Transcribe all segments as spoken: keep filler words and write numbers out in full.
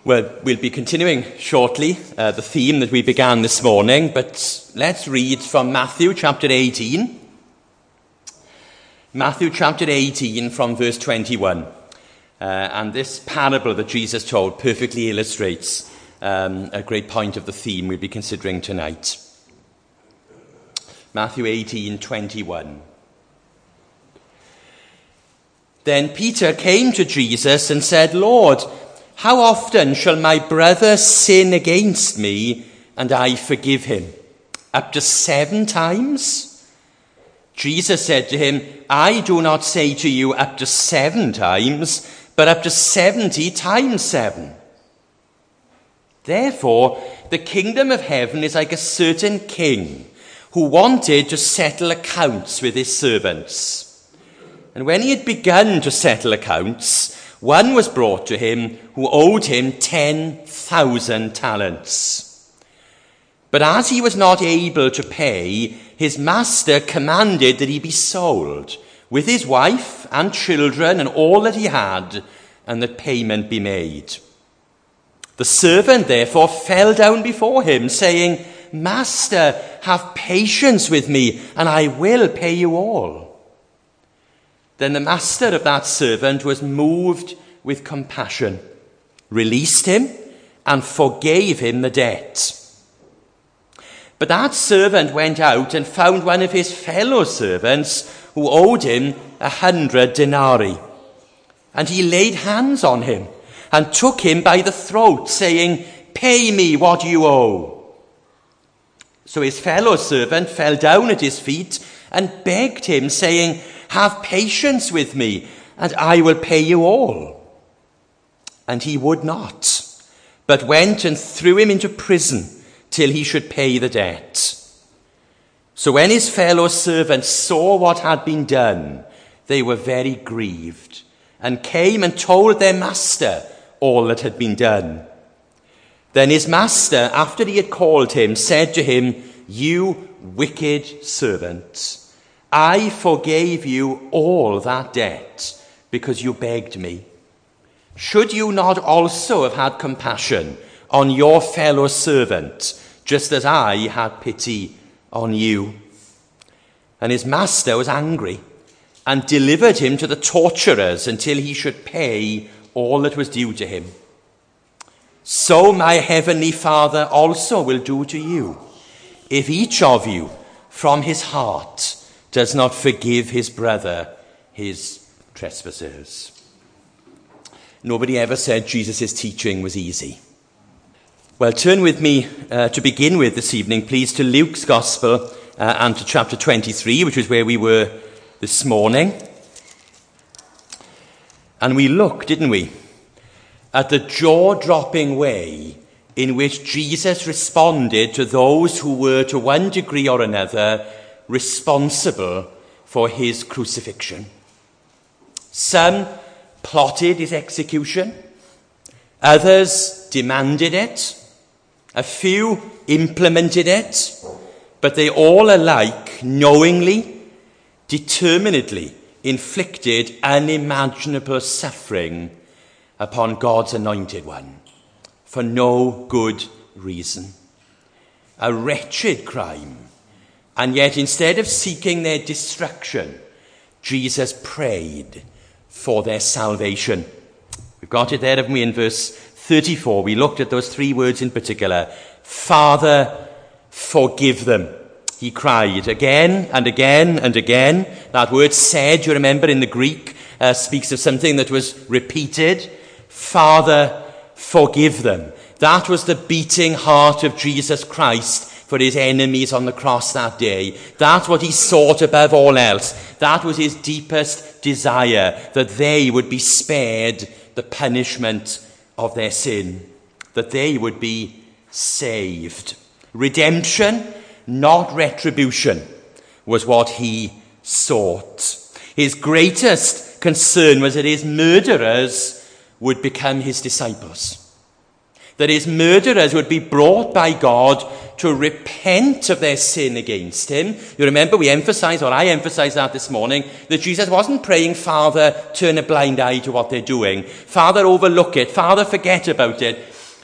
Well, we'll be continuing shortly uh, the theme that we began this morning, but let's read from Matthew chapter eighteen. Matthew chapter eighteen from verse twenty-one. Uh, and this parable that Jesus told perfectly illustrates um, a great point of the theme we'll be considering tonight. Matthew eighteen twenty-one. Then Peter came to Jesus and said, "Lord, how often shall my brother sin against me and I forgive him? Up to seven times?" Jesus said to him, "I do not say to you up to seven times, but up to seventy times seven. Therefore, the kingdom of heaven is like a certain king who wanted to settle accounts with his servants. And when he had begun to settle accounts, one was brought to him who owed him ten thousand talents. But as he was not able to pay, his master commanded that he be sold, with his wife and children and all that he had, and that payment be made. The servant therefore fell down before him, saying, 'Master, have patience with me, and I will pay you all.' Then the master of that servant was moved with compassion, released him, and forgave him the debt. But that servant went out and found one of his fellow servants who owed him a hundred denarii. And he laid hands on him and took him by the throat, saying, 'Pay me what you owe.' So his fellow servant fell down at his feet and begged him, saying, 'Have patience with me, and I will pay you all.' And he would not, but went and threw him into prison till he should pay the debt. So when his fellow servants saw what had been done, they were very grieved, and came and told their master all that had been done. Then his master, after he had called him, said to him, 'You wicked servant, I forgave you all that debt because you begged me. Should you not also have had compassion on your fellow servant, just as I had pity on you?' And his master was angry and delivered him to the torturers until he should pay all that was due to him. So my heavenly Father also will do to you, if each of you from his heart does not forgive his brother his trespasses." Nobody ever said Jesus' teaching was easy. Well, turn with me uh, to begin with this evening, please, to Luke's Gospel uh, and to chapter twenty-three, which is where we were this morning. And we looked, didn't we, at the jaw-dropping way in which Jesus responded to those who were, to one degree or another, responsible for his crucifixion. Some plotted his execution, others demanded it, a few implemented it, but they all alike knowingly, determinedly inflicted unimaginable suffering upon God's anointed one for no good reason. A wretched crime. And yet, instead of seeking their destruction, Jesus prayed for their salvation. We've got it there, haven't we, in verse thirty-four. We looked at those three words in particular. "Father, forgive them," he cried again and again and again. That word "said," you remember, in the Greek, uh, speaks of something that was repeated. Father, forgive them. That was the beating heart of Jesus Christ for his enemies on the cross that day. That's what he sought above all else. That was his deepest desire, that they would be spared the punishment of their sin, that they would be saved. Redemption, not retribution, was what he sought. His greatest concern was that his murderers would become his disciples, that his murderers would be brought by God to repent of their sin against him. You remember we emphasized, or I emphasized that this morning, that Jesus wasn't praying, Father, turn a blind eye to what they're doing. Father, overlook it. Father, forget about it.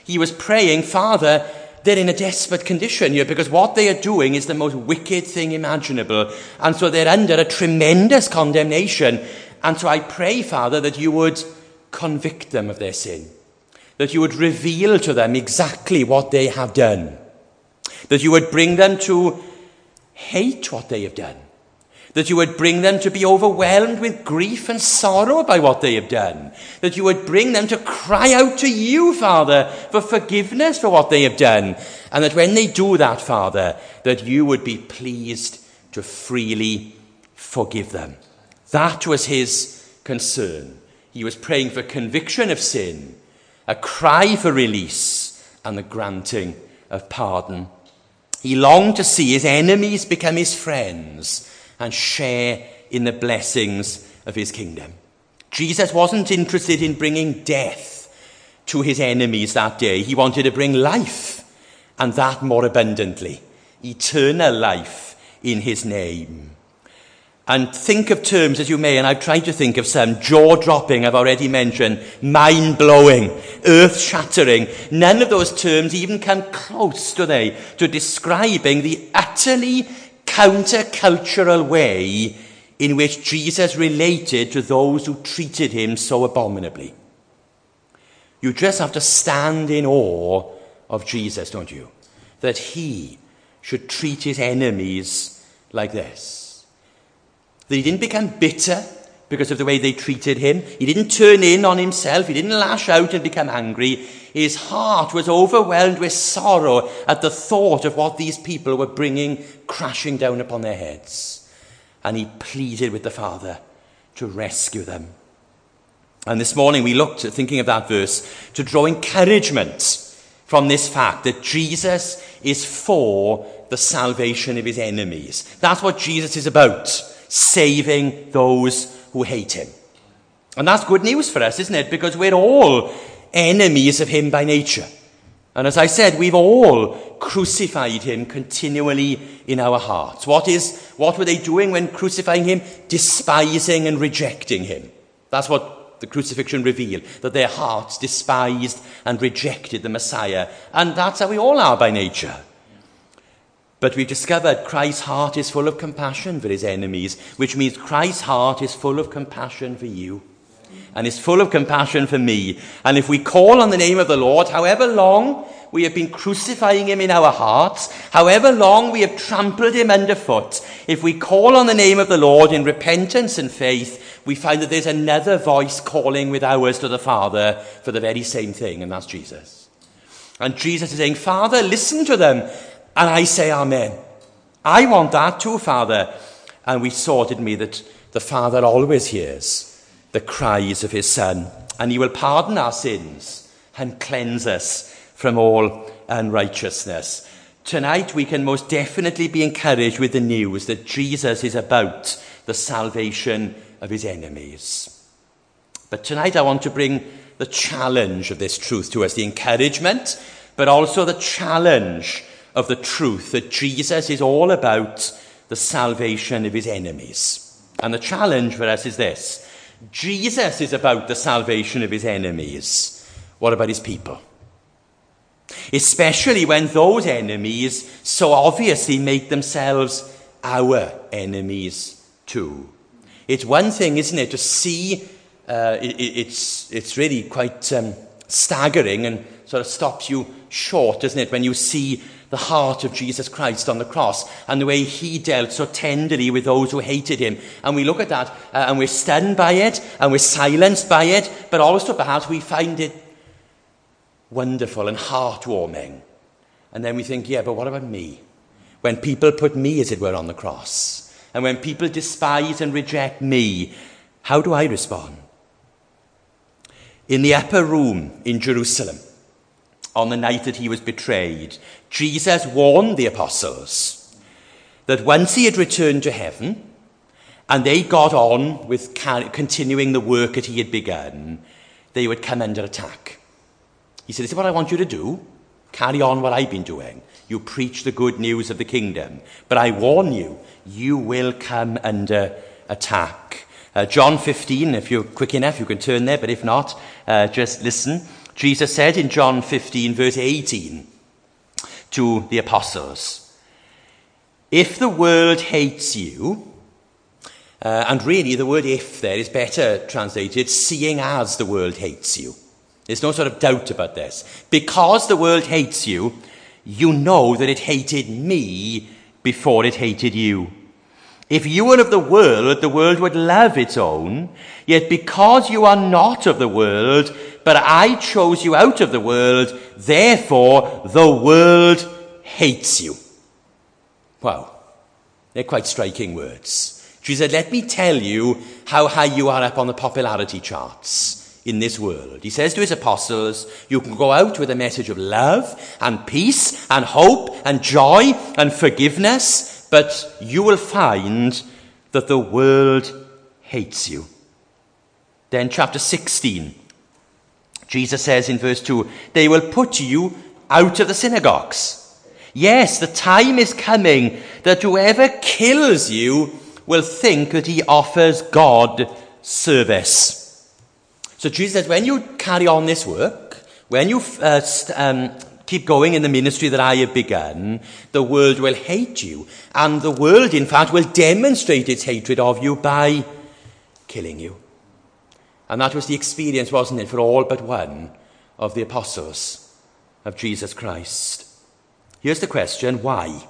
He was praying, Father, they're in a desperate condition here because what they are doing is the most wicked thing imaginable. And so they're under a tremendous condemnation. And so I pray, Father, that you would convict them of their sin. That you would reveal to them exactly what they have done. That you would bring them to hate what they have done. That you would bring them to be overwhelmed with grief and sorrow by what they have done. That you would bring them to cry out to you, Father, for forgiveness for what they have done. And that when they do that, Father, that you would be pleased to freely forgive them. That was his concern. He was praying for conviction of sin, a cry for release, and the granting of pardon. He longed to see his enemies become his friends and share in the blessings of his kingdom. Jesus wasn't interested in bringing death to his enemies that day. He wanted to bring life, and that more abundantly. Eternal life in his name. And think of terms as you may, and I've tried to think of some. Jaw-dropping, I've already mentioned. Mind-blowing. Earth-shattering. None of those terms even come close, do they, to describing the utterly counter-cultural way in which Jesus related to those who treated him so abominably. You just have to stand in awe of Jesus, don't you? That he should treat his enemies like this. That he didn't become bitter because of the way they treated him. He didn't turn in on himself. He didn't lash out and become angry. His heart was overwhelmed with sorrow at the thought of what these people were bringing crashing down upon their heads. And he pleaded with the Father to rescue them. And this morning we looked at, thinking of that verse, to draw encouragement from this fact that Jesus is for the salvation of his enemies. That's what Jesus is about, saving those who hate him. And that's good news for us, isn't it? Because we're all enemies of him by nature. And as I said, we've all crucified him continually in our hearts. What is, what were they doing when crucifying him? Despising and rejecting him. That's what the crucifixion revealed, that their hearts despised and rejected the Messiah. And that's how we all are by nature. But we've discovered Christ's heart is full of compassion for his enemies, which means Christ's heart is full of compassion for you. And is full of compassion for me. And if we call on the name of the Lord, however long we have been crucifying him in our hearts, however long we have trampled him underfoot, if we call on the name of the Lord in repentance and faith, we find that there's another voice calling with ours to the Father for the very same thing, and that's Jesus. And Jesus is saying, Father, listen to them. And I say, Amen. I want that too, Father. And we saw, didn't we, that the Father always hears the cries of his Son, and he will pardon our sins and cleanse us from all unrighteousness. Tonight we can most definitely be encouraged with the news that Jesus is about the salvation of his enemies. But tonight I want to bring the challenge of this truth to us, the encouragement, but also the challenge of the truth that Jesus is all about the salvation of his enemies. And the challenge for us is this: Jesus is about the salvation of his enemies. What about his people? Especially when those enemies so obviously make themselves our enemies too. It's one thing, isn't it, to see, uh, it, it's, it's really quite um, staggering and sort of stops you short, doesn't it, when you see the heart of Jesus Christ on the cross and the way he dealt so tenderly with those who hated him. And we look at that uh, and we're stunned by it and we're silenced by it, but also perhaps we find it wonderful and heartwarming. And then we think, yeah, but what about me? When people put me, as it were, on the cross, and when people despise and reject me, how do I respond? In the upper room in Jerusalem, on the night that he was betrayed, Jesus warned the apostles that once he had returned to heaven and they got on with continuing the work that he had begun, they would come under attack. He said, this is what I want you to do. Carry on what I've been doing. You preach the good news of the kingdom. But I warn you, you will come under attack. Uh, John fifteen, if you're quick enough, you can turn there. But if not, uh, just listen. Jesus said in John fifteen, verse eighteen, to the apostles, if the world hates you, uh, and really the word if there is better translated, seeing as the world hates you. There's no sort of doubt about this. Because the world hates you, you know that it hated me before it hated you. If you were of the world, the world would love its own. Yet because you are not of the world, but I chose you out of the world, therefore the world hates you. Wow. They're quite striking words. Jesus said, let me tell you how high you are up on the popularity charts in this world. He says to his apostles, you can go out with a message of love and peace and hope and joy and forgiveness, but you will find that the world hates you. Then chapter sixteen, Jesus says in verse two, they will put you out of the synagogues. Yes, the time is coming that whoever kills you will think that he offers God service. So Jesus says, when you carry on this work, when you uh, st- um, keep going in the ministry that I have begun, the world will hate you. And the world, in fact, will demonstrate its hatred of you by killing you. And that was the experience, wasn't it, for all but one of the apostles of Jesus Christ. Here's the question, why?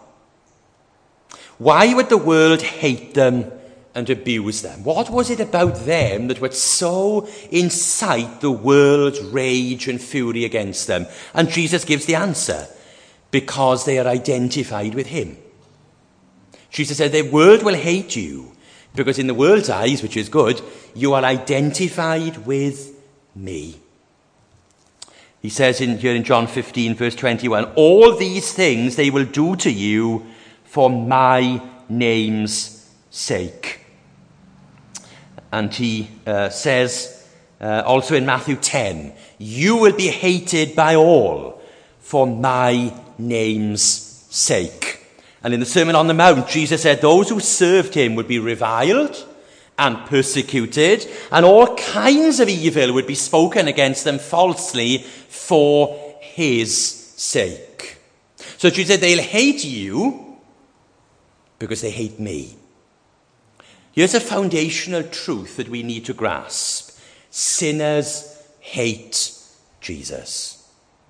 Why would the world hate them and abuse them? What was it about them that would so incite the world's rage and fury against them? And Jesus gives the answer. Because they are identified with him. Jesus said, the world will hate you because in the world's eyes, which is good, you are identified with me. He says in here in John fifteen, verse twenty-one, all these things they will do to you for my name's sake. And he uh, says uh, also in Matthew ten, you will be hated by all for my name's sake. And in the Sermon on the Mount, Jesus said those who served him would be reviled and persecuted, and all kinds of evil would be spoken against them falsely for his sake. So Jesus said they'll hate you because they hate me. Here's a foundational truth that we need to grasp. Sinners hate Jesus.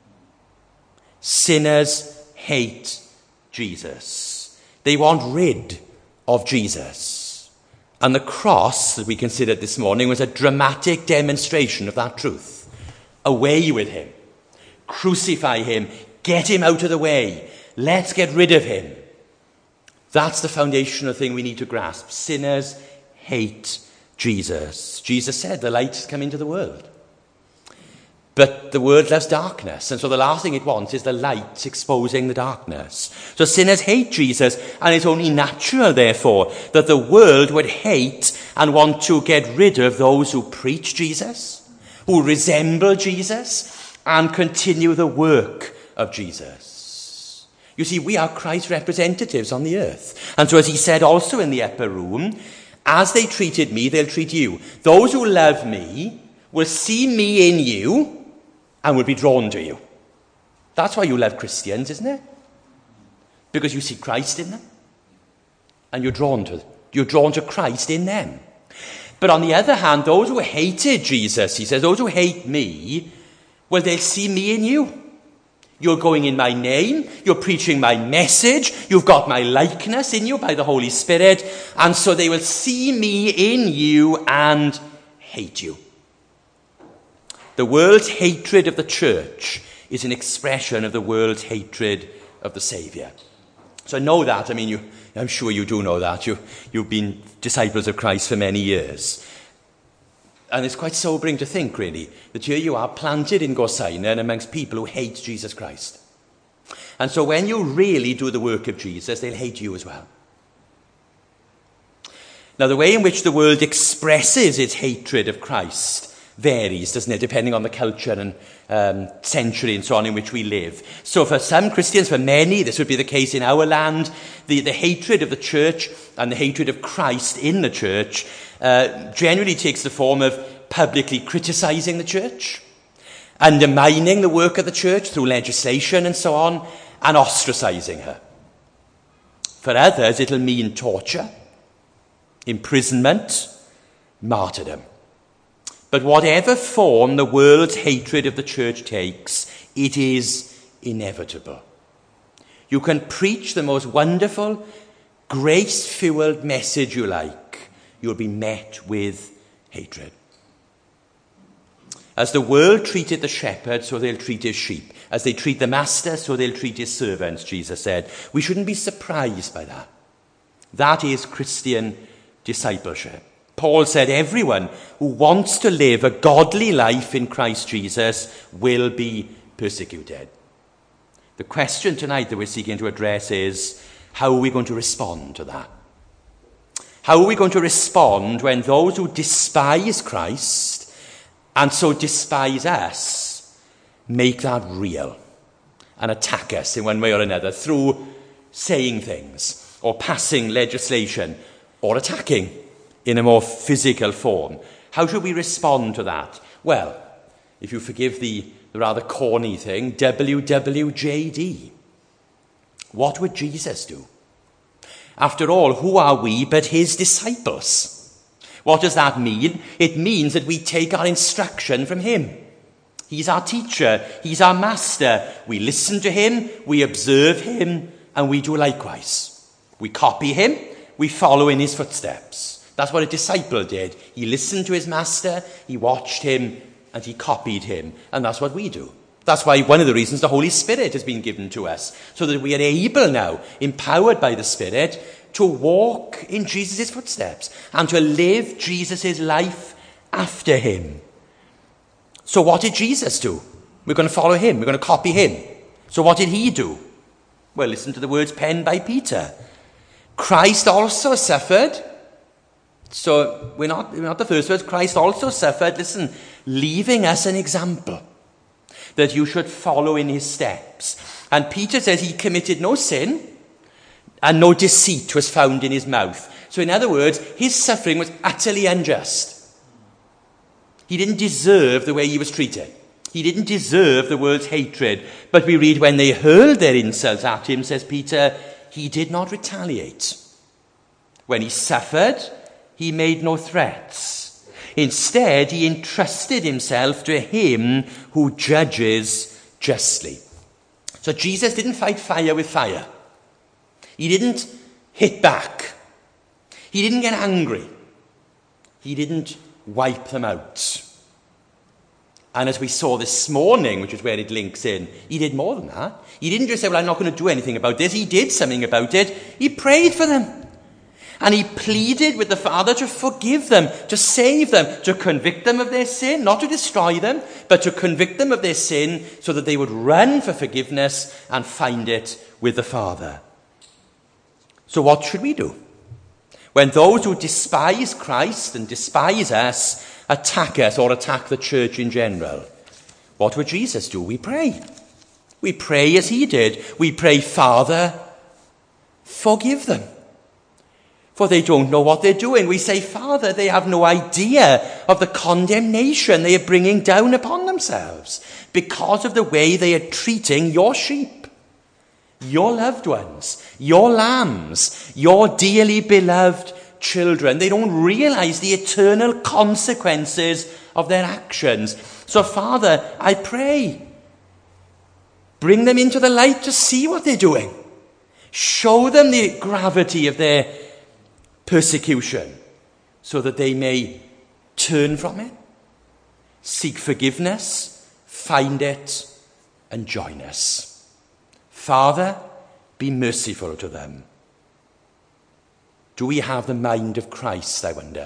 Sinners hate Jesus. They want rid of Jesus. And the cross that we considered this morning was a dramatic demonstration of that truth. Away with him. Crucify him. Get him out of the way. Let's get rid of him. That's the foundational thing we need to grasp. Sinners hate Jesus. Jesus said the light has come into the world. But the world loves darkness. And so the last thing it wants is the light exposing the darkness. So sinners hate Jesus. And it's only natural, therefore, that the world would hate and want to get rid of those who preach Jesus, who resemble Jesus, and continue the work of Jesus. You see, we are Christ's representatives on the earth. And so as he said also in the upper room, as they treated me, they'll treat you. Those who love me will see me in you and will be drawn to you. That's why you love Christians, isn't it? Because you see Christ in them. And you're drawn to you're drawn to Christ in them. But on the other hand, those who hated Jesus, he says, those who hate me, well, they'll see me in you. You're going in my name. You're preaching my message. You've got my likeness in you by the Holy Spirit. And so they will see me in you and hate you. The world's hatred of the church is an expression of the world's hatred of the Saviour. So know that. I mean, you, I'm sure you do know that. You, you've been disciples of Christ for many years. And it's quite sobering to think, really, that here you are planted in Gorsina amongst people who hate Jesus Christ. And so when you really do the work of Jesus, they'll hate you as well. Now, the way in which the world expresses its hatred of Christ varies, doesn't it, depending on the culture and um, century and so on in which we live. So for some Christians, for many, this would be the case in our land, the, the hatred of the church and the hatred of Christ in the church uh, generally takes the form of publicly criticising the church, undermining the work of the church through legislation and so on, and ostracizing her. For others, it'll mean torture, imprisonment, martyrdom. But whatever form the world's hatred of the church takes, it is inevitable. You can preach the most wonderful, grace-fueled message you like. You'll be met with hatred. As the world treated the shepherd, so they'll treat his sheep. As they treat the master, so they'll treat his servants, Jesus said. We shouldn't be surprised by that. That is Christian discipleship. Paul said everyone who wants to live a godly life in Christ Jesus will be persecuted. The question tonight that we're seeking to address is, how are we going to respond to that? How are we going to respond when those who despise Christ and so despise us make that real and attack us in one way or another through saying things or passing legislation or attacking in a more physical form? How should we respond to that? Well, if you forgive the, the rather corny thing, W W J D. What would Jesus do? After all, who are we but his disciples? What does that mean? It means that we take our instruction from him. He's our teacher. He's our master. We listen to him, we observe him, and we do likewise. We copy him, we follow in his footsteps. That's what a disciple did. He listened to his master, he watched him, and he copied him. And that's what we do. That's why one of the reasons the Holy Spirit has been given to us, so that we are able now, empowered by the Spirit, to walk in Jesus' footsteps and to live Jesus' life after him. So what did Jesus do? We're going to follow him. We're going to copy him. So what did he do? Well, listen to the words penned by Peter. Christ also suffered. So we're not, we're not the first words. Christ also suffered, listen, leaving us an example that you should follow in his steps. And Peter says he committed no sin and no deceit was found in his mouth. So in other words, his suffering was utterly unjust. He didn't deserve the way he was treated. He didn't deserve the world's hatred. But we read when they hurled their insults at him, says Peter, he did not retaliate. When he suffered, he made no threats. Instead, he entrusted himself to him who judges justly. So Jesus didn't fight fire with fire. He didn't hit back. He didn't get angry. He didn't wipe them out. And as we saw this morning, which is where it links in, he did more than that. He didn't just say, well, I'm not going to do anything about this. He did something about it. He prayed for them. And he pleaded with the Father to forgive them, to save them, to convict them of their sin, not to destroy them, but to convict them of their sin so that they would run for forgiveness and find it with the Father. So what should we do when those who despise Christ and despise us attack us or attack the church in general? What would Jesus do? We pray. We pray as he did. We pray, Father, forgive them, for they don't know what they're doing. We say, Father, they have no idea of the condemnation they are bringing down upon themselves because of the way they are treating your sheep, your loved ones, your lambs, your dearly beloved children. They don't realize the eternal consequences of their actions. So, Father, I pray, bring them into the light to see what they're doing. Show them the gravity of their persecution so that they may turn from it, seek forgiveness, find it, and join us. Father, be merciful to them. Do we have the mind of Christ, I wonder?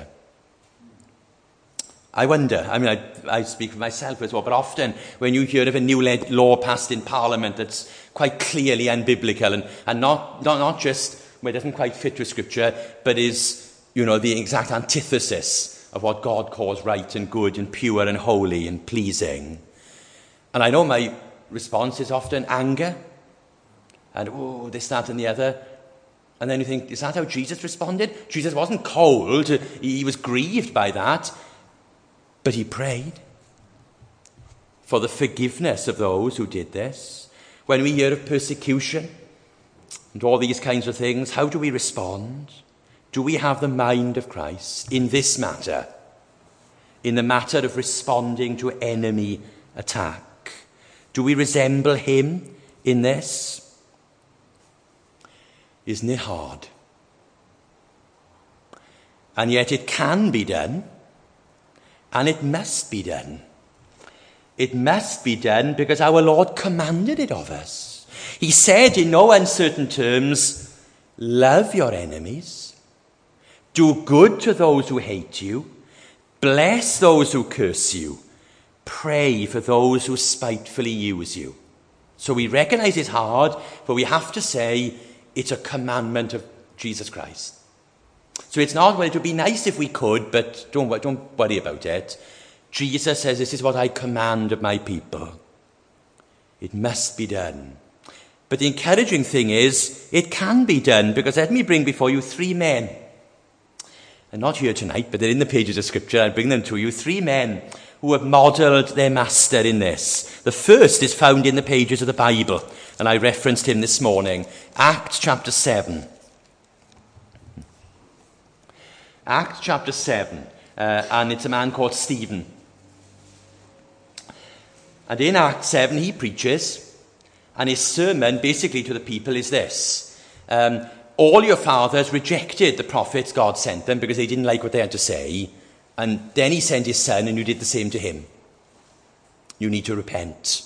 I wonder, I mean, I, I speak for myself as well, but often when you hear of a new law passed in Parliament that's quite clearly unbiblical and, and not, not, not just where it doesn't quite fit with Scripture, but is, you know, the exact antithesis of what God calls right and good and pure and holy and pleasing. And I know my response is often anger and, oh, this, that, and the other. And then you think, is that how Jesus responded? Jesus wasn't cold. He was grieved by that. But he prayed. for the forgiveness of those who did this? When we hear of persecution and all these kinds of things, how do we respond? Do we have the mind of Christ in this matter? In the matter of responding to enemy attack? Do we resemble him in this? Isn't it hard? And yet it can be done, and it must be done. It must be done because our Lord commanded it of us. He said in no uncertain terms, love your enemies, do good to those who hate you, bless those who curse you, pray for those who spitefully use you. So we recognize it's hard, but we have to say it's a commandment of Jesus Christ. So it's not, well, it would be nice if we could, but don't, don't worry about it. Jesus says, this is what I command of my people. It must be done. But the encouraging thing is, it can be done, because let me bring before you three men. They're not here tonight, but they're in the pages of Scripture. I'll bring them to you. Three men who have modelled their master in this. The first is found in the pages of the Bible, and I referenced him this morning. Acts chapter seven. Acts chapter seven, uh, and it's a man called Stephen. And in Acts seven, he preaches, and his sermon basically to the people is this. Um, all your fathers rejected the prophets God sent them because they didn't like what they had to say, and then he sent his son, and you did the same to him. You need to repent.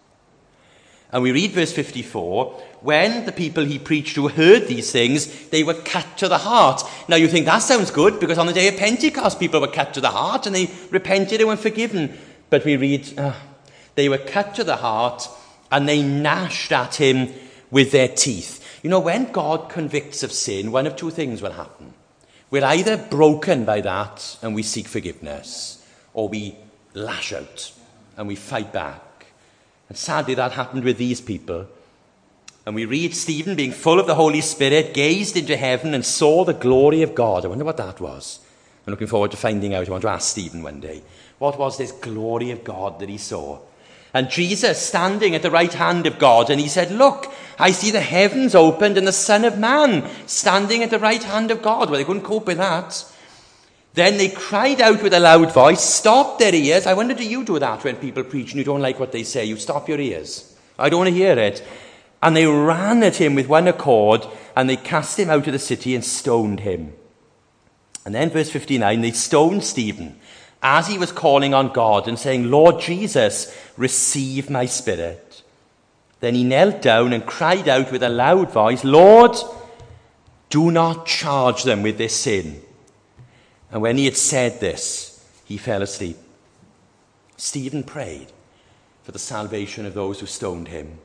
And we read verse fifty-four, when the people he preached to heard these things, they were cut to the heart. Now you think that sounds good, because on the day of Pentecost, people were cut to the heart, and they repented and were forgiven. But we read, uh, they were cut to the heart, and they gnashed at him with their teeth. You know, when God convicts of sin, one of two things will happen. We're either broken by that, and we seek forgiveness, or we lash out, and we fight back. And sadly, that happened with these people. And we read Stephen, being full of the Holy Spirit, gazed into heaven and saw the glory of God. I wonder what that was. I'm looking forward to finding out. I want to ask Stephen one day. What was this glory of God that he saw? And Jesus standing at the right hand of God, and he said, look, I see the heavens opened and the Son of Man standing at the right hand of God. Well, they couldn't cope with that. Then they cried out with a loud voice, stopped their ears. I wonder, do you do that when people preach and you don't like what they say? You stop your ears. I don't want to hear it. And they ran at him with one accord, and they cast him out of the city and stoned him. And then verse fifty-nine, they stoned Stephen as he was calling on God and saying, Lord Jesus, receive my spirit. Then he knelt down and cried out with a loud voice, Lord, do not charge them with this sin. And when he had said this, he fell asleep. Stephen prayed for the salvation of those who stoned him.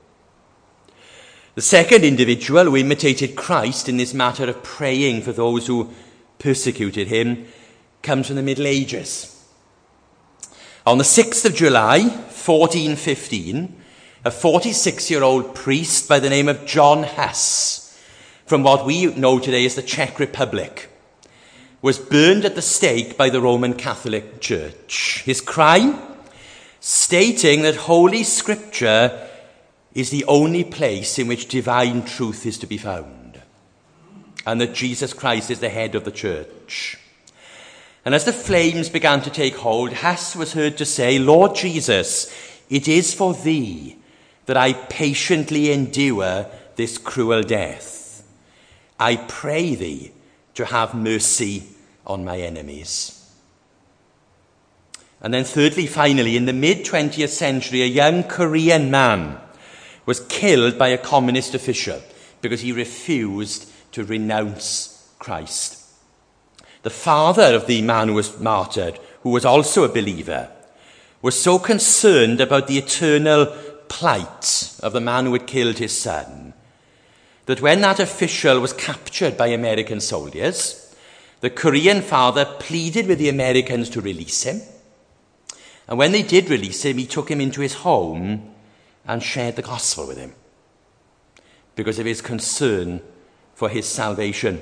The second individual who imitated Christ in this matter of praying for those who persecuted him comes from the Middle Ages. On the sixth of July, fourteen fifteen, a forty-six-year-old priest by the name of John Huss, from what we know today as the Czech Republic, was burned at the stake by the Roman Catholic Church. His crime? Stating that Holy Scripture is the only place in which divine truth is to be found, and that Jesus Christ is the head of the church. And as the flames began to take hold, Huss was heard to say, Lord Jesus, it is for thee that I patiently endure this cruel death. I pray thee to have mercy on my enemies. And then thirdly, finally, in the mid-twentieth century, a young Korean man was killed by a communist official because he refused to renounce Christ. The father of the man who was martyred, who was also a believer, was so concerned about the eternal plight of the man who had killed his son that when that official was captured by American soldiers, the Korean father pleaded with the Americans to release him. And when they did release him, he took him into his home and shared the gospel with him because of his concern for his salvation.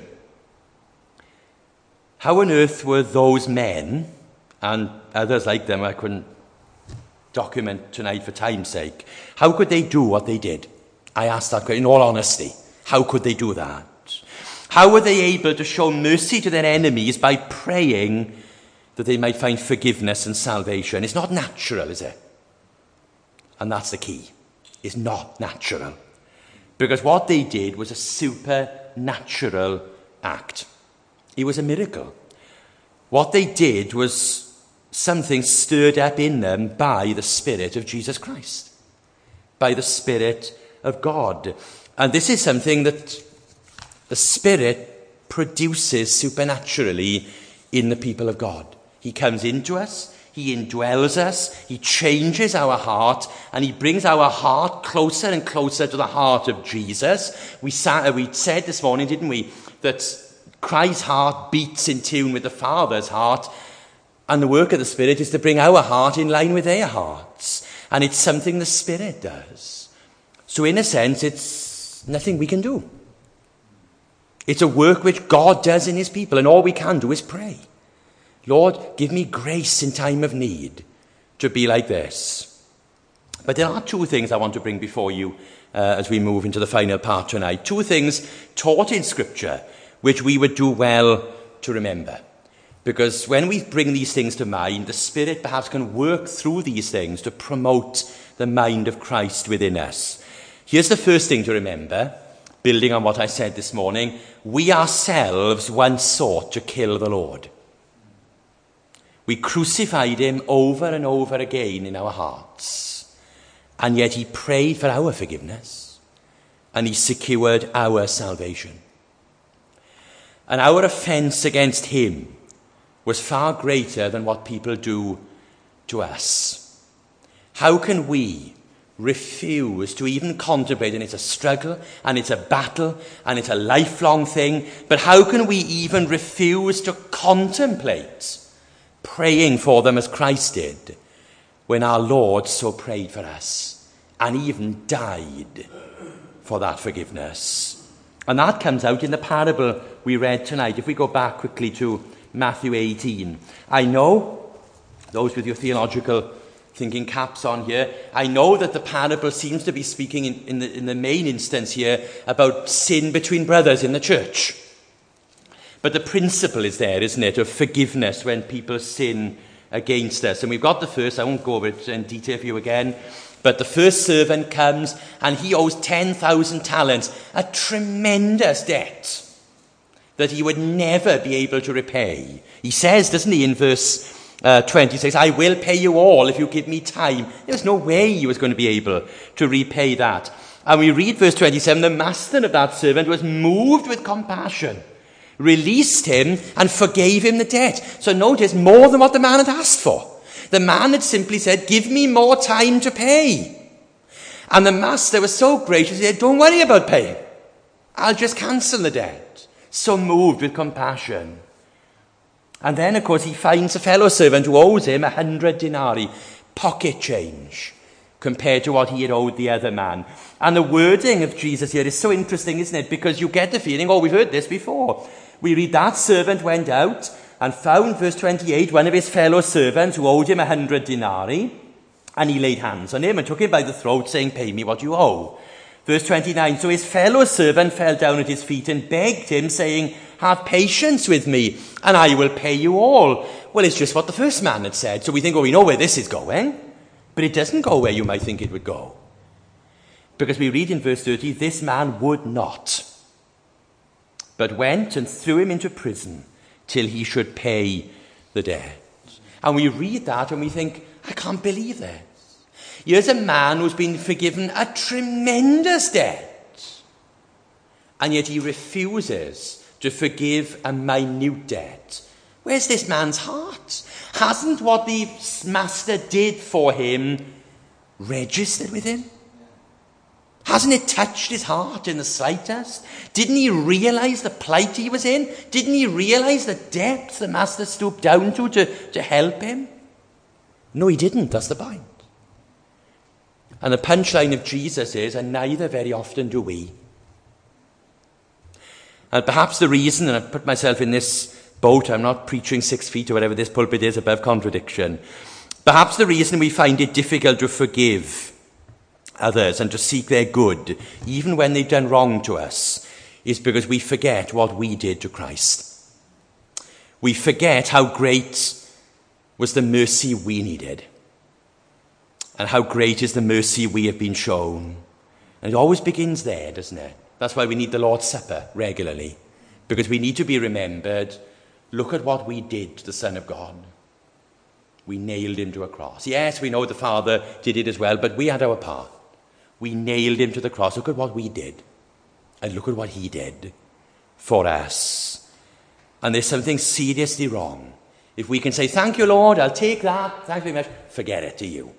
How on earth were those men, and others like them, I couldn't document tonight for time's sake. How could they do what they did? I ask that question in all honesty. How could they do that? How were they able to show mercy to their enemies by praying that they might find forgiveness and salvation? It's not natural, is it? And that's the key. It's not natural. Because what they did was a supernatural act. It was a miracle. What they did was something stirred up in them by the Spirit of Jesus Christ, by the Spirit of God. And this is something that the Spirit produces supernaturally in the people of God. He comes into us, he indwells us, he changes our heart, and he brings our heart closer and closer to the heart of Jesus. We, sat, we said this morning, didn't we, that Christ's heart beats in tune with the Father's heart, and the work of the Spirit is to bring our heart in line with their hearts. And it's something the Spirit does. So in a sense, it's nothing we can do. It's a work which God does in his people, and all we can do is pray. Lord, give me grace in time of need to be like this. But there are two things I want to bring before you uh, as we move into the final part tonight. Two things taught in Scripture which we would do well to remember. Because when we bring these things to mind, the Spirit perhaps can work through these things to promote the mind of Christ within us. Here's the first thing to remember, building on what I said this morning. We ourselves once sought to kill the Lord. We crucified him over and over again in our hearts. And yet he prayed for our forgiveness. And he secured our salvation. And our offence against him was far greater than what people do to us. How can we refuse to even contemplate, and it's a struggle, and it's a battle, and it's a lifelong thing, but how can we even refuse to contemplate praying for them as Christ did when our Lord so prayed for us and even died for that forgiveness? And that comes out in the parable we read tonight. If we go back quickly to Matthew eighteen. I know, those with your theological thinking caps on here, I know that the parable seems to be speaking in, in, the, in the main instance here about sin between brothers in the church. But the principle is there, isn't it, of forgiveness when people sin against us. And we've got the first, I won't go over it in detail for you again, but the first servant comes and he owes ten thousand talents, a tremendous debt that he would never be able to repay. He says, doesn't he, in verse uh, twenty-six, I will pay you all if you give me time. There's no way he was going to be able to repay that. And we read verse twenty-seven, the master of that servant was moved with compassion, released him and forgave him the debt. So notice, more than what the man had asked for. The man had simply said, give me more time to pay. And the master was so gracious, he said, don't worry about paying. I'll just cancel the debt. So moved with compassion. And then, of course, he finds a fellow servant who owes him a hundred denarii, pocket change, compared to what he had owed the other man. And the wording of Jesus here is so interesting, isn't it? Because you get the feeling, oh, we've heard this before. We read, that servant went out and found, verse twenty-eight, one of his fellow servants who owed him a hundred denarii, and he laid hands on him and took him by the throat, saying, pay me what you owe. Verse twenty-nine, so his fellow servant fell down at his feet and begged him, saying, have patience with me, and I will pay you all. Well, it's just what the first man had said. So we think, oh, we know where this is going. But it doesn't go where you might think it would go. Because we read in verse thirty, this man would not, but went and threw him into prison till he should pay the debt. And we read that and we think, I can't believe this. Here's a man who's been forgiven a tremendous debt, and yet he refuses to forgive a minute debt. Where's this man's heart? Hasn't what the master did for him registered with him? Hasn't it touched his heart in the slightest? Didn't he realize the plight he was in? Didn't he realize the depth the master stooped down to, to to help him? No, he didn't. That's the point. And the punchline of Jesus is, and neither very often do we. And perhaps the reason, and I've put myself in this boat, I'm not preaching six feet or whatever this pulpit is above contradiction, Perhaps the reason we find it difficult to forgive others and to seek their good, even when they've done wrong to us, is because we forget what we did to Christ. We forget how great was the mercy we needed, and how great is the mercy we have been shown. And it always begins there, doesn't it? That's why we need the Lord's Supper regularly, because we need to be remembered, look at what we did to the Son of God. We nailed him to a cross. Yes, we know the Father did it as well, but we had our part. We nailed him to the cross. Look at what we did. And look at what he did for us. And there's something seriously wrong if we can say, thank you, Lord, I'll take that. Thanks very much. Forget it to you.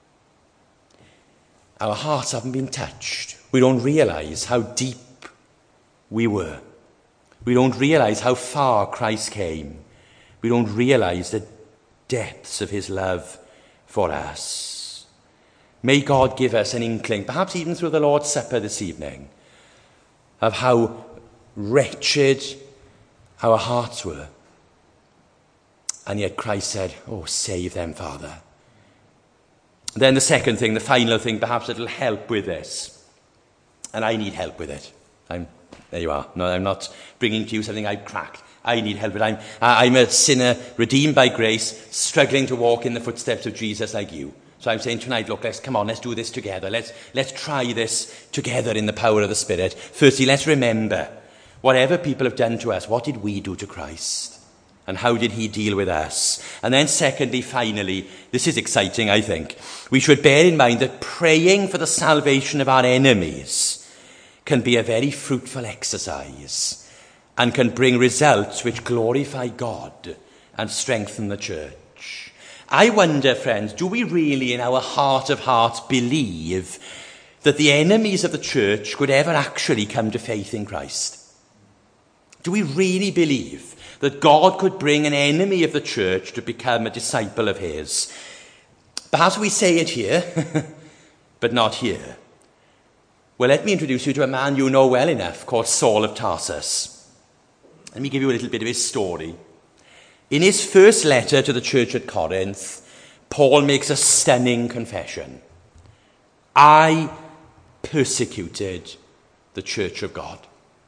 Our hearts haven't been touched. We don't realize how deep we were. We don't realize how far Christ came. We don't realize the depths of his love for us. May God give us an inkling, perhaps even through the Lord's Supper this evening, of how wretched our hearts were. And yet Christ said, oh, save them, Father. Then the second thing, the final thing, perhaps it'll help with this. And I need help with it. I'm, there you are. No, I'm not bringing to you something I've cracked. I need help with it. I'm, I'm a sinner redeemed by grace, struggling to walk in the footsteps of Jesus like you. So I'm saying tonight, look, let's come on, let's do this together. Let's, let's try this together in the power of the Spirit. Firstly, let's remember, whatever people have done to us, what did we do to Christ? And how did he deal with us? And then secondly, finally, this is exciting, I think. We should bear in mind that praying for the salvation of our enemies can be a very fruitful exercise and can bring results which glorify God and strengthen the church. I wonder, friends, do we really in our heart of hearts believe that the enemies of the church could ever actually come to faith in Christ? Do we really believe that God could bring an enemy of the church to become a disciple of his? Perhaps we say it here, but not here. Well, let me introduce you to a man you know well enough called Saul of Tarsus. Let me give you a little bit of his story. In his first letter to the church at Corinth, Paul makes a stunning confession. I persecuted the church of God.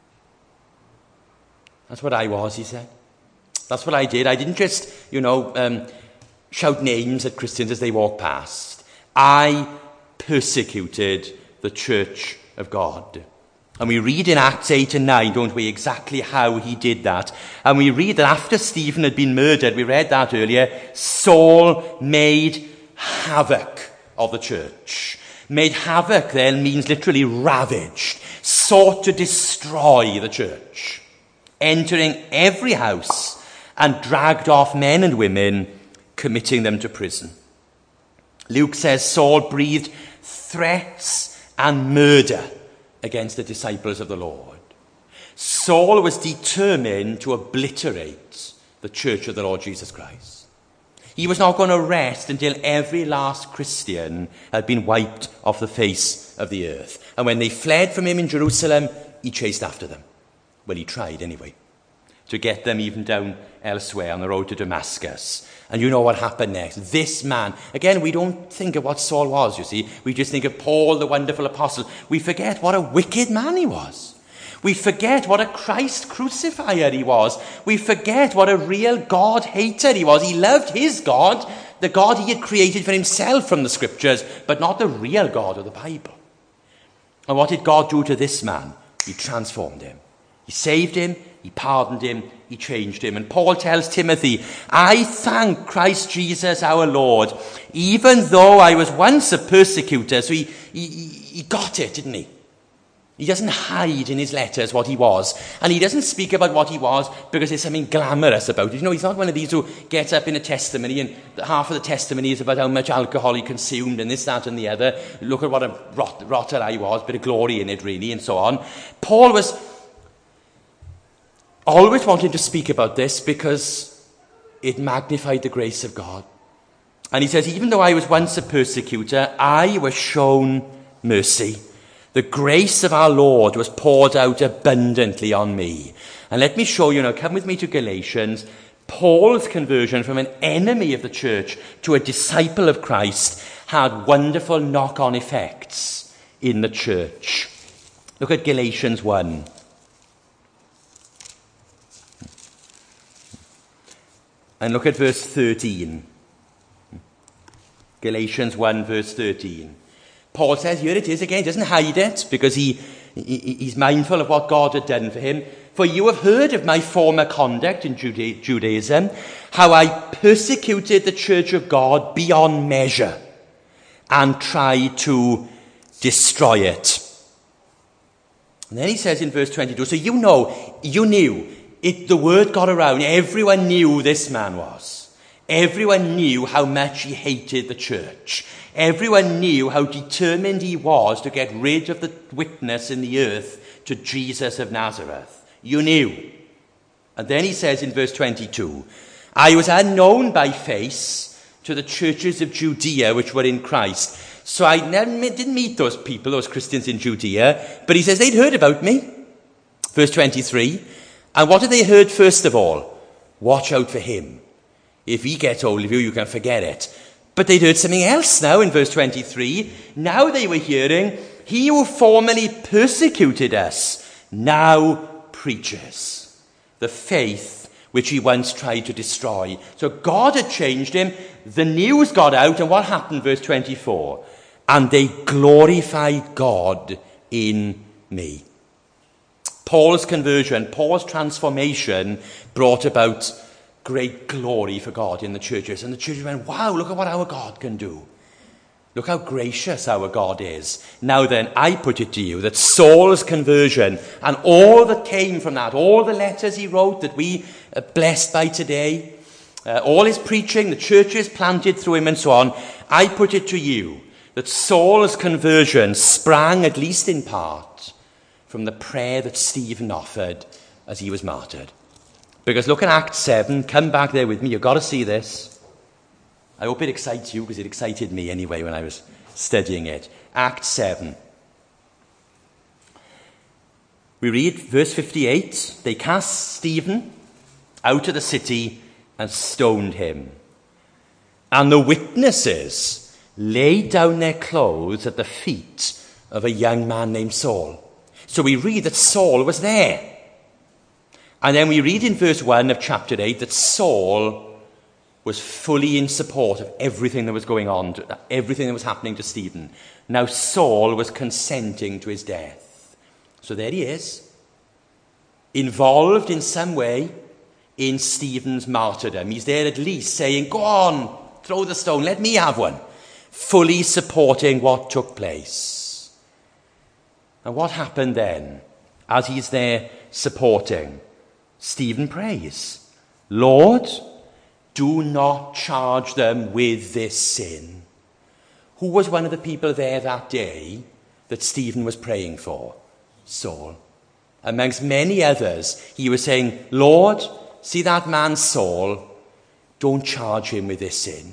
That's what I was, he said. That's what I did. I didn't just, you know, um, shout names at Christians as they walk past. I persecuted the church of God. And we read in Acts eight and nine, don't we, exactly how he did that. And we read that after Stephen had been murdered, we read that earlier, Saul made havoc of the church. Made havoc then means literally ravaged, sought to destroy the church, entering every house and dragged off men and women, committing them to prison. Luke says Saul breathed threats and murder against the disciples of the Lord. Saul was determined to obliterate the church of the Lord Jesus Christ. He was not going to rest until every last Christian had been wiped off the face of the earth. And when they fled from him in Jerusalem, he chased after them. Well, he tried anyway, to get them even down elsewhere on the road to Damascus. And you know what happened next. This man, again, we don't think of what Saul was, you see. We just think of Paul, the wonderful apostle. We forget what a wicked man he was. We forget what a Christ crucifier he was. We forget what a real God hater he was. He loved his God, the God he had created for himself from the scriptures, but not the real God of the Bible. And what did God do to this man? He transformed him. He saved him, he pardoned him, he changed him. And Paul tells Timothy, I thank Christ Jesus our Lord, even though I was once a persecutor. So he, he, he got it, didn't he? He doesn't hide in his letters what he was. And he doesn't speak about what he was because there's something glamorous about it. You know, he's not one of these who gets up in a testimony and half of the testimony is about how much alcohol he consumed and this, that and the other. Look at what a rot, rotter I was, bit of glory in it really, and so on. Paul was always wanting to speak about this because it magnified the grace of God. And he says, even though I was once a persecutor, I was shown mercy. The grace of our Lord was poured out abundantly on me. And let me show you now, come with me to Galatians. Paul's conversion from an enemy of the church to a disciple of Christ had wonderful knock-on effects in the church. Look at Galatians one. And look at verse thirteen. Galatians one, verse thirteen. Paul says, here it is again, he doesn't hide it because he, he he's mindful of what God had done for him. For you have heard of my former conduct in Juda- Judaism, how I persecuted the church of God beyond measure and tried to destroy it. And then he says in verse twenty-two, so you know, you knew, it, the word got around, everyone knew who this man was. Everyone knew how much he hated the church. Everyone knew how determined he was to get rid of the witness in the earth to Jesus of Nazareth. You knew. And then he says in verse twenty-two, I was unknown by face to the churches of Judea which were in Christ. So I never didn't meet those people, those Christians in Judea, but he says they'd heard about me. Verse twenty-three, and what had they heard first of all? Watch out for him. If he gets hold of you, you can forget it. But they'd heard something else now in verse twenty-three. Now they were hearing, he who formerly persecuted us now preaches the faith which he once tried to destroy. So God had changed him. The news got out, and what happened? Verse twenty-four. And they glorified God in me. Paul's conversion, Paul's transformation brought about great glory for God in the churches. And the churches went, wow, look at what our God can do. Look how gracious our God is. Now then, I put it to you that Saul's conversion and all that came from that, all the letters he wrote that we are blessed by today, uh, all his preaching, the churches planted through him and so on, I put it to you that Saul's conversion sprang, at least in part, from the prayer that Stephen offered as he was martyred. Because look at Acts seven, come back there with me, you've got to see this. I hope it excites you, because it excited me anyway when I was studying it. Acts seven. We read verse fifty-eight. They cast Stephen out of the city and stoned him. And the witnesses laid down their clothes at the feet of a young man named Saul. So we read that Saul was there. And then we read in verse one of chapter eight that Saul was fully in support of everything that was going on, everything that was happening to Stephen. Now Saul was consenting to his death. So there he is, involved in some way in Stephen's martyrdom. He's there at least saying, go on, throw the stone, let me have one. Fully supporting what took place. And what happened then, as he's there supporting? Stephen prays, Lord, do not charge them with this sin. Who was one of the people there that day that Stephen was praying for? Saul. Amongst many others, he was saying, Lord, see that man Saul, don't charge him with this sin.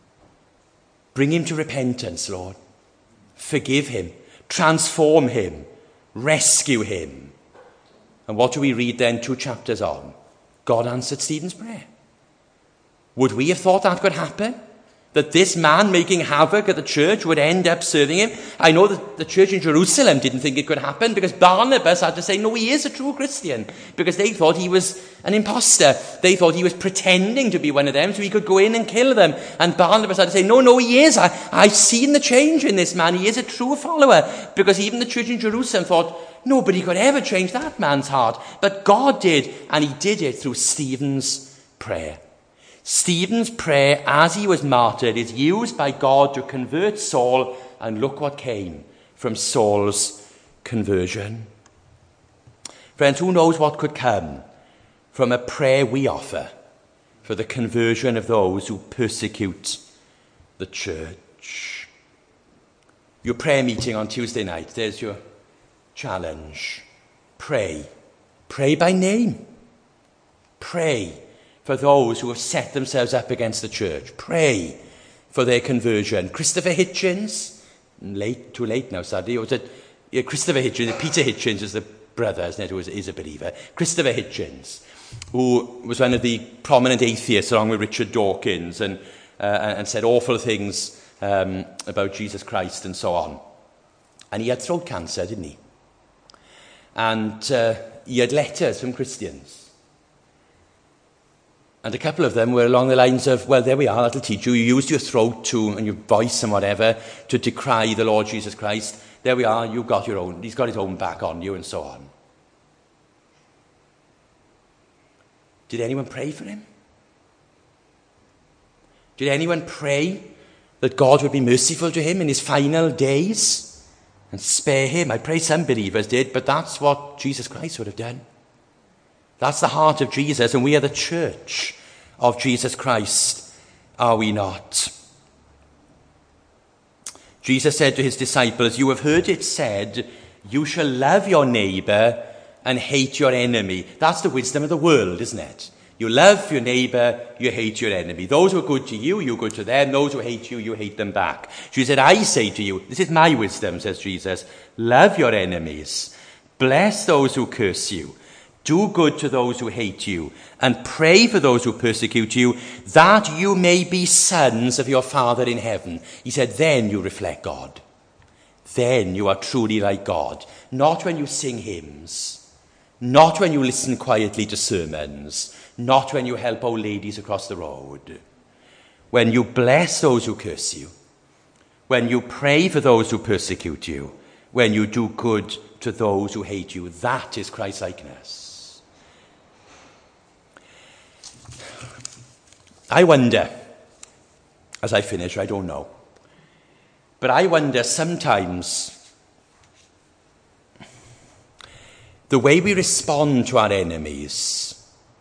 Bring him to repentance, Lord. Forgive him. Transform him. Rescue him. And what do we read then two chapters on? God answered Stephen's prayer. Would we have thought that could happen? That this man making havoc at the church would end up serving him? I know that the church in Jerusalem didn't think it could happen because Barnabas had to say, no, he is a true Christian. Because they thought he was an imposter. They thought he was pretending to be one of them so he could go in and kill them. And Barnabas had to say, no, no, he is. I, I've seen the change in this man. He is a true follower. Because even the church in Jerusalem thought, nobody could ever change that man's heart. But God did, and he did it through Stephen's prayer. Stephen's prayer as he was martyred is used by God to convert Saul, and look what came from Saul's conversion. Friends, who knows what could come from a prayer we offer for the conversion of those who persecute the church? Your prayer meeting on Tuesday night, there's your challenge. Pray. Pray by name. Pray for those who have set themselves up against the church. Pray for their conversion. Christopher Hitchens, late, too late now, sadly. Or was it, yeah, Christopher Hitchens, Peter Hitchens is the brother, isn't it, who is, is a believer. Christopher Hitchens. who was one of the prominent atheists along with Richard Dawkins, and, uh, and said awful things um, about Jesus Christ and so on. And he had throat cancer, didn't he? And uh, he had letters from Christians. And a couple of them were along the lines of, well, there we are, that'll teach you. You used your throat to, and your voice and whatever, to decry the Lord Jesus Christ. There we are, you've got your own, he's got his own back on you, and so on. Did anyone pray for him? Did anyone pray that God would be merciful to him in his final days and spare him? I pray some believers did, but that's what Jesus Christ would have done. That's the heart of Jesus, and we are the church of Jesus Christ, are we not? Jesus said to his disciples, you have heard it said, you shall love your neighbour and hate your enemy. That's the wisdom of the world, isn't it? You love your neighbour, you hate your enemy. Those who are good to you, you're good to them. Those who hate you, you hate them back. Jesus said, I say to you, this is my wisdom, says Jesus, love your enemies, bless those who curse you, do good to those who hate you, and pray for those who persecute you, that you may be sons of your Father in heaven. He said, then you reflect God. Then you are truly like God. Not when you sing hymns, not when you listen quietly to sermons, not when you help old ladies across the road. When you bless those who curse you, when you pray for those who persecute you, when you do good to those who hate you, that is Christ-likeness. I wonder, as I finish, I don't know, but I wonder sometimes the way we respond to our enemies,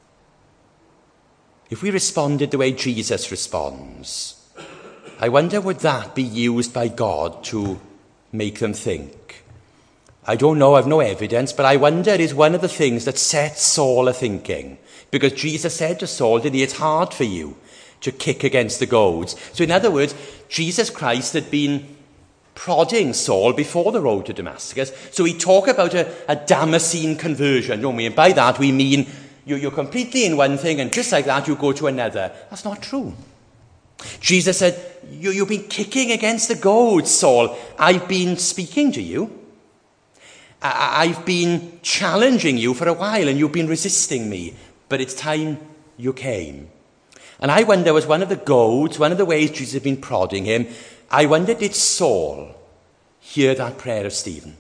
if we responded the way Jesus responds, I wonder would that be used by God to make them think? I don't know, I've no evidence, but I wonder is one of the things that sets Saul a-thinking. Because Jesus said to Saul, didn't he, it's hard for you to kick against the goads. So in other words, Jesus Christ had been prodding Saul before the road to Damascus. So we talk about a, a Damascene conversion, don't we? And by that we mean you, you're completely in one thing and just like that you go to another. That's not true. Jesus said, you, you've been kicking against the goads, Saul. I've been speaking to you. I, I've been challenging you for a while and you've been resisting me. But it's time you came. And I wonder, was one of the goads, one of the ways Jesus had been prodding him, I wonder, did Saul hear that prayer of Stephen?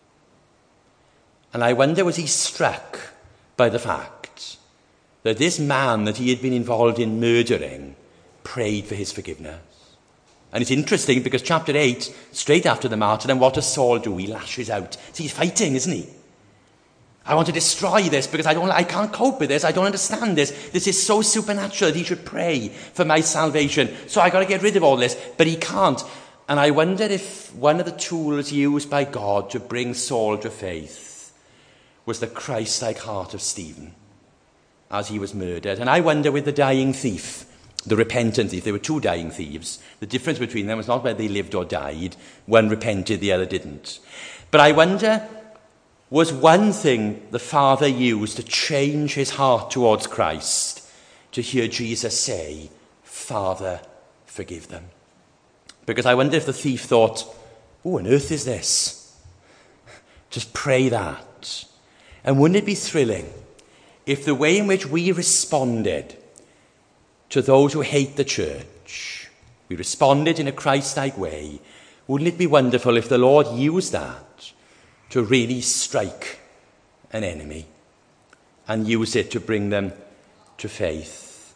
And I wonder, was he struck by the fact that this man that he had been involved in murdering prayed for his forgiveness? And it's interesting because chapter eight, straight after the martyrdom, what does Saul do? He lashes out. See, he's fighting, isn't he? I want to destroy this because I don't. I can't cope with this. I don't understand this. This is so supernatural that he should pray for my salvation. So I got to get rid of all this. But he can't. And I wonder if one of the tools used by God to bring Saul to faith was the Christ-like heart of Stephen as he was murdered. And I wonder with the dying thief, the repentant thief, there were two dying thieves. The difference between them was not whether they lived or died. One repented, the other didn't. But I wonder, was one thing the Father used to change his heart towards Christ, to hear Jesus say, Father, forgive them. Because I wonder if the thief thought, who on earth is this? Just pray that. And wouldn't it be thrilling if the way in which we responded to those who hate the church, we responded in a Christ-like way, wouldn't it be wonderful if the Lord used that to really strike an enemy and use it to bring them to faith?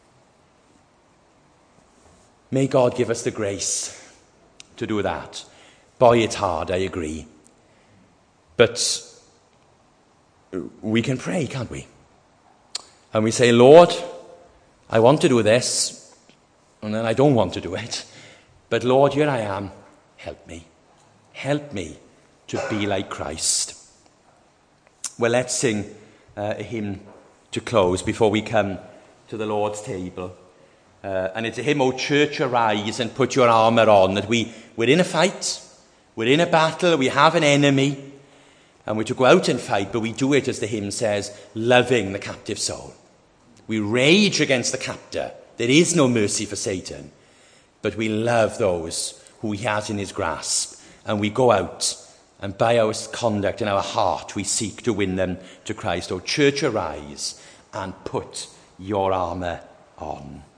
May God give us the grace to do that. Boy, it's hard, I agree. But we can pray, can't we? And we say, Lord, I want to do this, and then I don't want to do it. But Lord, here I am. Help me. Help me to be like Christ. Well, let's sing uh, a hymn to close before we come to the Lord's table. Uh, and it's a hymn, O church, arise and put your armour on, that we, we're in a fight, we're in a battle, we have an enemy, And we're to go out and fight, but we do it, as the hymn says, loving the captive soul. We rage against the captor. There is no mercy for Satan. But we love those who he has in his grasp. And we go out, and by our conduct and our heart, we seek to win them to Christ. O church, arise and put your armour on.